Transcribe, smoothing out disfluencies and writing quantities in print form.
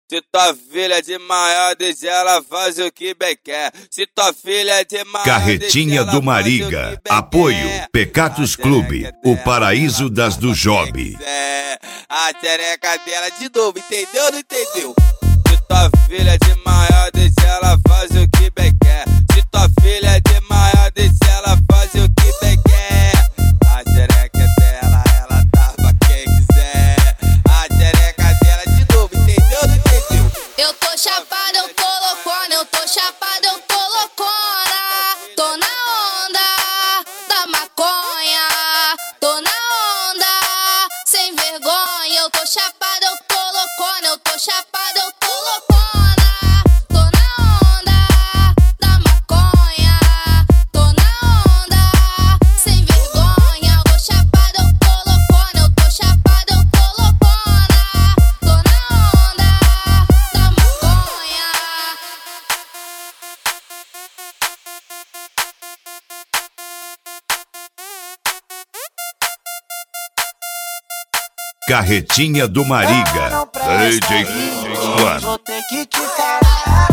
Se tua filha é de maior, deixa ela fazer o que bem quer. Se tua filha é de maior, Carretinha do Mariga. Apoio Pecatus Clube, o paraíso das do Job. A xereca dela de novo, entendeu ou não entendeu? Se tua filha é de maior, deixa ela fazer o que bem quer. Se tua filha é de maior, deixa ela fazer o que bem quer. A xereca dela, ela dá pra quem quiser. A xereca dela de novo, entendeu ou não entendeu? Eu tô chapada, eu tô loucona, eu tô chapada, eu tô loucona. Tô na onda da maconha, tô na onda sem vergonha. Eu tô chapada, eu tô loucona, eu tô chapada, eu tô loucona. Tô na onda da maconha, tô na onda sem vergonha. Eu tô chapada, eu tô loucona, eu tô chapada, eu tô loucona. Tô na onda da maconha. Carretinha do Mariga. DJ Vou ter que te falar.